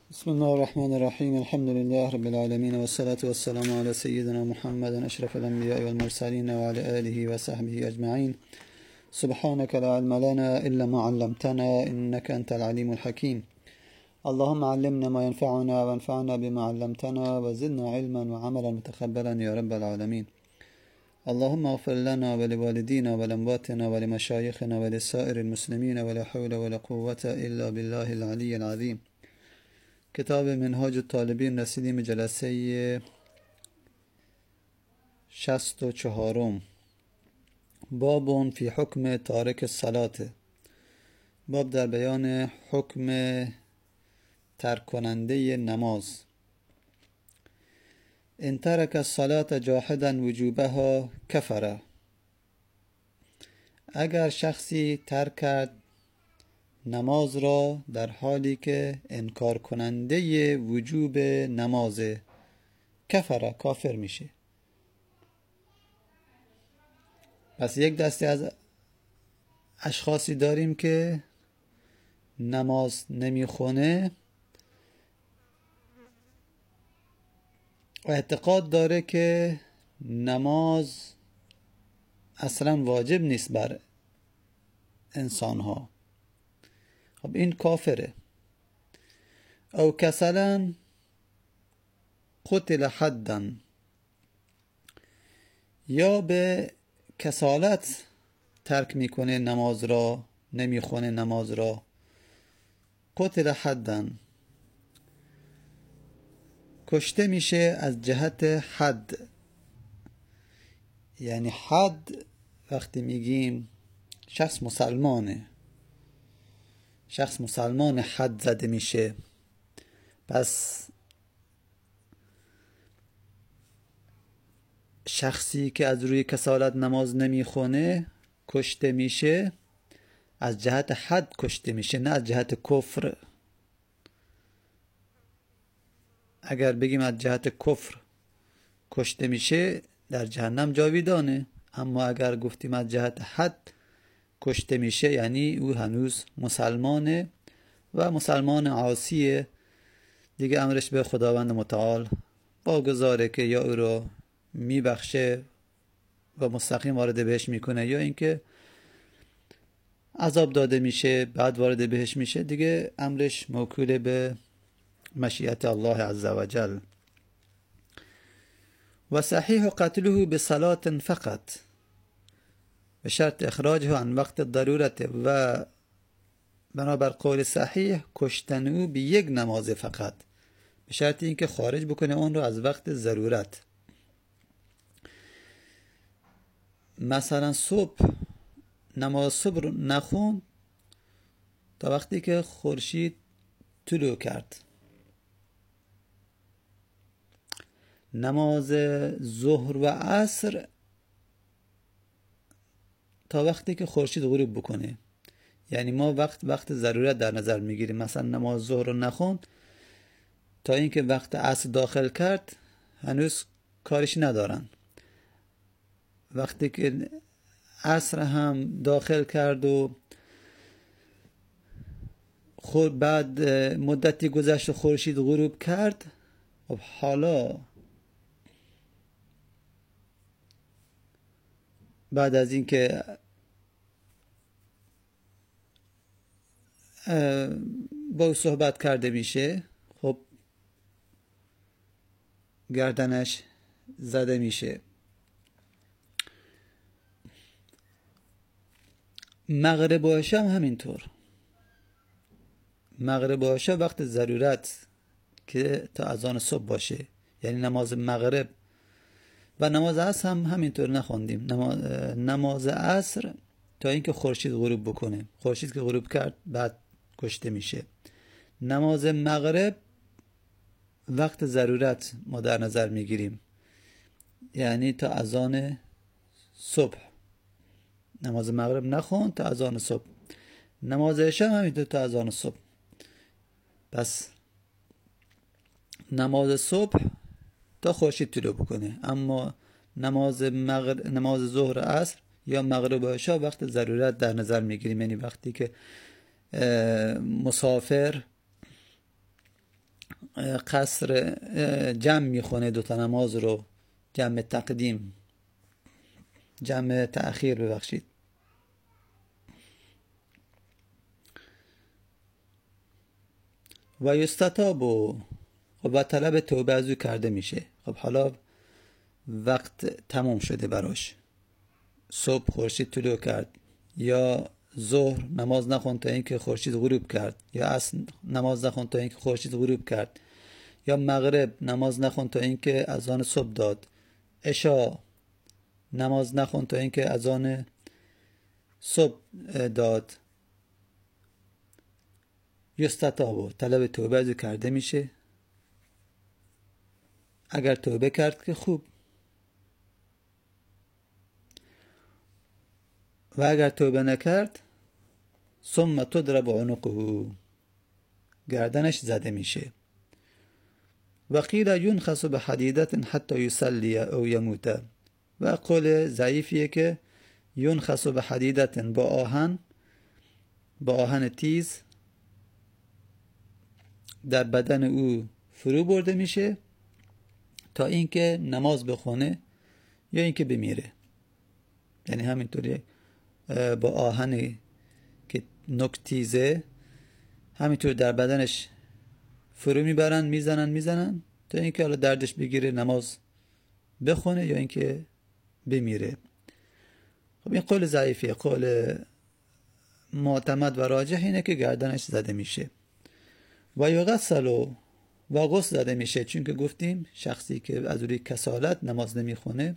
بسم الله الرحمن الرحيم الحمد لله رب العالمين والصلاة والسلام على سيدنا محمد أشرف الأنبياء والمرسلين وعلى آله وصحبه أجمعين. سبحانك لا علم لنا إلا ما علمتنا إنك أنت العليم الحكيم. اللهم علمنا ما ينفعنا وانفعنا بما علمتنا وزدنا علما وعملا متقبلا يا رب العالمين. اللهم اغفر لنا ولوالدينا ولأمواتنا ولمشايخنا ولسائر المسلمين ولا حول ولا قوة إلا بالله العلي العظيم. کتاب منهاج الطالبین رسیدیم جلسه 64. باب فی حکم تارک الصلاة. باب در بیان حکم ترک کننده نماز. ان ترک الصلاة جاحدا وجوبها کفر. اگر شخصی ترک کرد نماز را در حالی که انکار کننده وجوب نماز، کفر، کافر میشه. پس یک دسته از اشخاصی داریم که نماز نمیخونه و اعتقاد داره که نماز اصلا واجب نیست بر انسان ها. خب این کافره. او کسلا قتل حدا، یا به کسالت ترک میکنه نماز را، نمیخونه نماز را. قتل حدا، کشته میشه از جهت حد. یعنی حد وقتی میگیم شخص مسلمانه، شخص مسلمان حد زده میشه. پس شخصی که از روی کسالت نماز نمیخونه کشته میشه، از جهت حد کشته میشه، نه از جهت کفر. اگر بگیم از جهت کفر کشته میشه در جهنم جاویدانه، اما اگر گفتیم از جهت حد کشته میشه یعنی او هنوز مسلمانه و مسلمان عاصیه دیگه. امرش به خداوند متعال واگذاره که یا او رو میبخشه و مستقیم وارد بهش میکنه، یا اینکه عذاب داده میشه بعد وارد بهش میشه. دیگه امرش موکول به مشیت الله عز وجل. و صحیح قتله بصلاة فقط به شرط اخراجه عن وقت ضرورت. و بنابر قول صحیح کشتن او به یک نماز فقط، به شرط اینکه خارج بکنه اون رو از وقت ضرورت. مثلا صبح نماز صبح رو نخون تا وقتی که خورشید طلوع کرد. نماز ظهر و عصر تا وقتی که خورشید غروب بکنه. یعنی ما وقت ضرورت در نظر میگیریم. مثلا نماز ظهر رو نخون تا اینکه وقت عصر داخل کرد هنوز کارش ندارن. وقتی که عصر هم داخل کرد و بعد مدتی گذشت و خورشید غروب کرد، خب حالا بعد از اینکه با او صحبت کرده میشه، خب گردنش زده میشه. مغرب و عشا هم همینطور. مغرب و عشا وقت ضرورت که تا اذان صبح باشه، یعنی نماز مغرب و نماز عصر هم همینطور نخوندیم. نماز عصر تا اینکه خورشید غروب بکنه، خورشید که غروب کرد بعد کشته میشه. نماز مغرب وقت ضرورت ما در نظر میگیریم، یعنی تا اذان صبح. نماز مغرب نخون تا اذان صبح. نماز عشا هم همینطور تا اذان صبح. پس نماز صبح تا خورشید طلوع بکنه، اما نماز ظهر و عصر یا مغرب و عشا وقت ضرورت در نظر میگیریم. یعنی وقتی که مسافر قصر جمع میخونه دوتا نماز رو، جمع تقدیم، جمع تأخیر ببخشید. و یستتاب و طلب توبه از او کرده میشه. خب حالا وقت تمام شده براش، صبح خورشید طلوع کرد، یا ظهر نماز نخوند تا اینکه خورشید غروب کرد، یا عصر نماز نخوند تا اینکه خورشید غروب کرد، یا مغرب نماز نخوند تا اینکه اذان صبح داد، عشا نماز نخوند تا اینکه اذان صبح داد. یستتاب، طلب توبه از او کرده میشه. اگر توبه کرد که خوب، و اگر توبه نکرد ثم تضرب عنقه، گردنش زده میشه. و قیل ینخس بحدیدة حتی یصلی او یموت، و قول ضعیفیه که ینخس بحدیدة، با آهن تیز در بدن او فرو برده میشه تا اینکه نماز بخونه یا اینکه بمیره. یعنی همینطوری با آهنی که نوک تیزه همینطور در بدنش فرو میبرن، میزنن تا اینکه حالا دردش بگیره، نماز بخونه یا اینکه بمیره. خب این قول ضعیفیه. قول معتمد و راجح اینه که گردنش زده میشه. و یغسل، و غسل زده میشه، چون که گفتیم شخصی که از روی کسالت نماز نمیخونه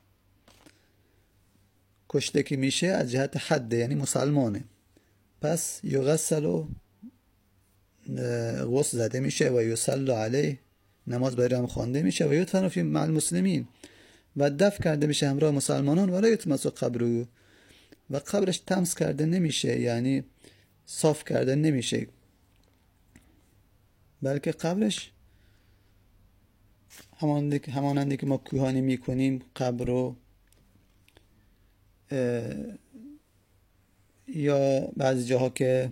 کشته که میشه از جهت حد، یعنی مسلمانه. پس یغسل، غسل زده میشه، و یصلی علیه، نماز برای هم خوانده میشه، و یدفن فی مع المسلمین، و دفن کرده میشه همراه مسلمانان. ولا یتمس قبره، و قبرش تمس کرده نمیشه، یعنی صاف کرده نمیشه، بلکه قبرش همانندی که ما کوهانی میکنیم قبر رو، یا بعضی جاها که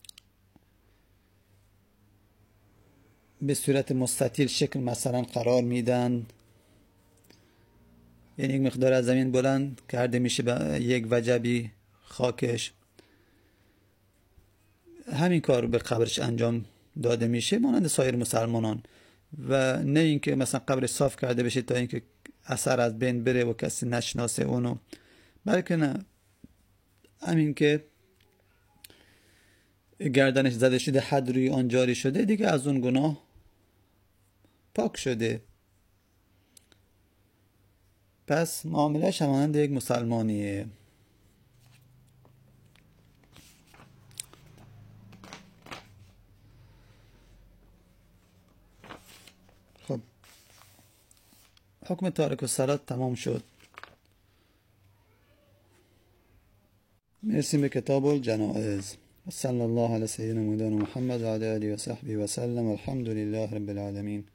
به صورت مستطیل شکل مثلا قرار میدن، یعنی یک مقدار از زمین بلند کرده میشه به یک وجبی خاکش، همین کار رو به قبرش انجام داده میشه مانند سایر مسلمانان. و نه اینکه مثلا قبرش صاف کرده بشه تا اینکه اثر از بین بره و کسی نشناسه اونو، بلکه نه، همین که گردنش زده شده، حد روی آن جاری شده، دیگه از اون گناه پاک شده. پس معاملهش همانند یک مسلمانیه. خب حکم تارک الصلاة تمام شد. مرسیم به کتاب الجنائز. صلی الله علی سیدنا مولانا محمد و علی آله و صحبه و سلم. الحمد لله رب العالمین.